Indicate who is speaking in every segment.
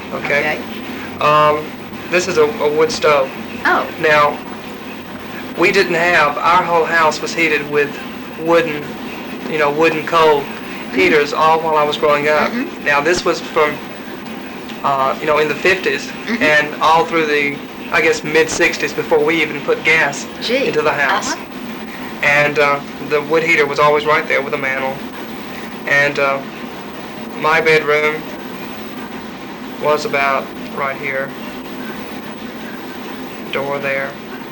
Speaker 1: Okay. This is a wood stove.
Speaker 2: Oh.
Speaker 1: Now, we didn't have, our whole house was heated with wooden coal heaters all while I was growing up.
Speaker 2: Mm-hmm.
Speaker 1: Now, this was from, in the 50s and all through the, I guess, mid-60s before we even put gas into the house. And the wood heater was always right there with a mantle. And my bedroom was about right here. Door there.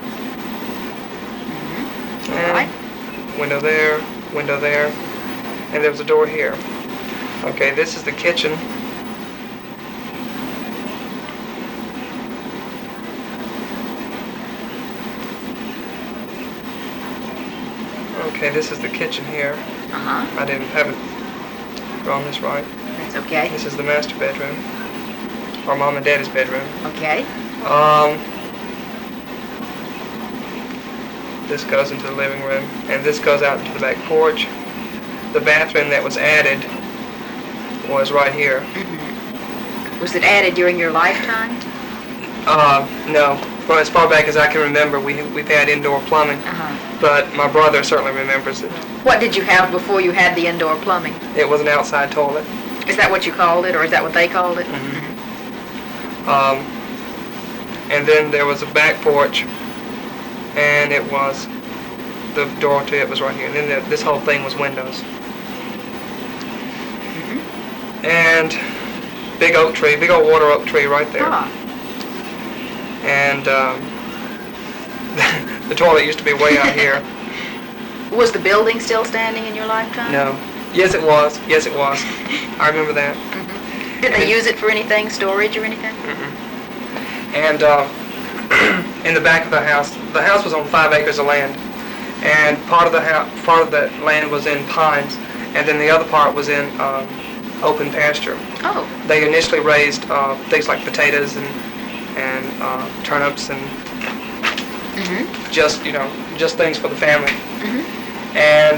Speaker 1: And window there, and there was a door here. Okay, this is the kitchen. Okay, this is the kitchen here. I didn't have it drawn this right.
Speaker 2: That's okay.
Speaker 1: This is the master bedroom, or Mom and Daddy's bedroom.
Speaker 2: Okay.
Speaker 1: This goes into the living room, and this goes out into the back porch. The bathroom that was added was right here.
Speaker 2: Mm-hmm. Was it added during your lifetime?
Speaker 1: No. For as far back as I can remember, we've had indoor plumbing, but my brother certainly remembers it.
Speaker 2: What did you have before you had the indoor plumbing?
Speaker 1: It was an outside toilet.
Speaker 2: Is that what you called it, or is that what they called it?
Speaker 1: Mm-hmm. And then there was a back porch, and it was, the door to it was right here, and then this whole thing was windows. And big oak tree, big old water oak tree right there. And the toilet used to be way out here.
Speaker 2: Was the building still standing in your lifetime?
Speaker 1: No. Yes, it was. Yes, it was. I remember that.
Speaker 2: Did they use it for anything, storage or anything?
Speaker 1: And in the back of the house was on 5 acres of land, and part of that land was in pines, and then the other part was in open pasture.
Speaker 2: Oh.
Speaker 1: They initially raised things like potatoes and turnips and just things for the family. And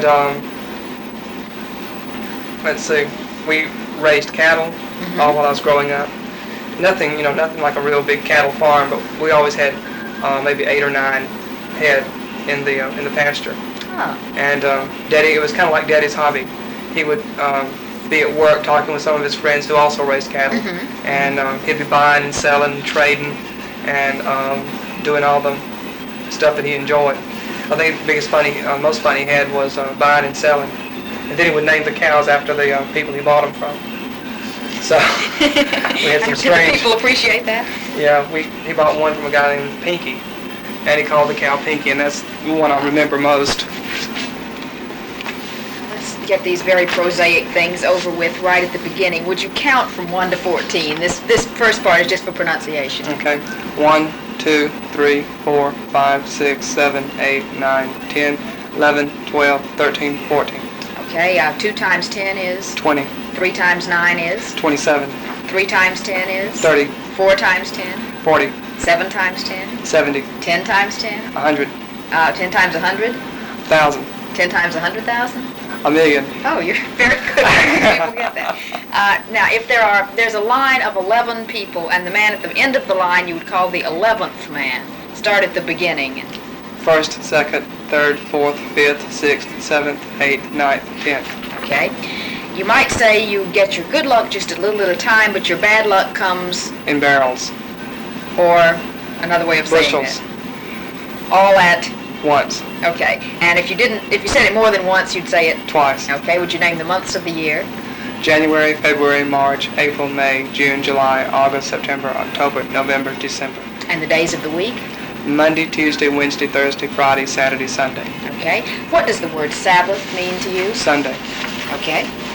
Speaker 1: let's see, we raised cattle all while I was growing up. Nothing like a real big cattle farm, but we always had maybe 8 or 9 head in the pasture. And Daddy, it was kind of like Daddy's hobby. He would be at work talking with some of his friends who also raised cattle, and he'd be buying and selling and trading and doing all the stuff that he enjoyed. I think the most fun he had was buying and selling, and then he would name the cows after the people he bought them from. So we had some strange.
Speaker 2: Did people appreciate that?
Speaker 1: Yeah, he bought one from a guy named Pinky, and he called the cow Pinky, and that's the one I remember most.
Speaker 2: Let's get these very prosaic things over with right at the beginning. Would you count from 1 to 14? This first part is just for pronunciation.
Speaker 1: Okay. 1, 2, 3, 4, 5, 6, 7, 8, 9, 10, 11, 12, 13, 14.
Speaker 2: Okay. 2 times 10 is?
Speaker 1: 20.
Speaker 2: 3 times 9 is?
Speaker 1: 27.
Speaker 2: 3 times 10 is?
Speaker 1: 30.
Speaker 2: 4 times 10?
Speaker 1: 40.
Speaker 2: 7 times 10?
Speaker 1: 70.
Speaker 2: 10 times 10?
Speaker 1: 100.
Speaker 2: 10 times 100?
Speaker 1: 1,000.
Speaker 2: 10 times 100,000?
Speaker 1: A million.
Speaker 2: Oh, you're very good. People get that. Now, if there's a line of 11 people, and the man at the end of the line you would call the 11th man. Start at the beginning.
Speaker 1: First, second, third, fourth, fifth, 6th, 7th, 8th, 9th, 10th.
Speaker 2: Okay. You might say you get your good luck just a little at a time, but your bad luck comes
Speaker 1: in barrels.
Speaker 2: Or another way of saying
Speaker 1: bushels.
Speaker 2: it. All at
Speaker 1: once.
Speaker 2: Okay. And if you said it more than once, you'd say it
Speaker 1: twice.
Speaker 2: Okay. Would you name the months of the year?
Speaker 1: January, February, March, April, May, June, July, August, September, October, November, December.
Speaker 2: And the days of the week?
Speaker 1: Monday, Tuesday, Wednesday, Thursday, Friday, Saturday, Sunday.
Speaker 2: Okay. What does the word Sabbath mean to you?
Speaker 1: Sunday.
Speaker 2: Okay.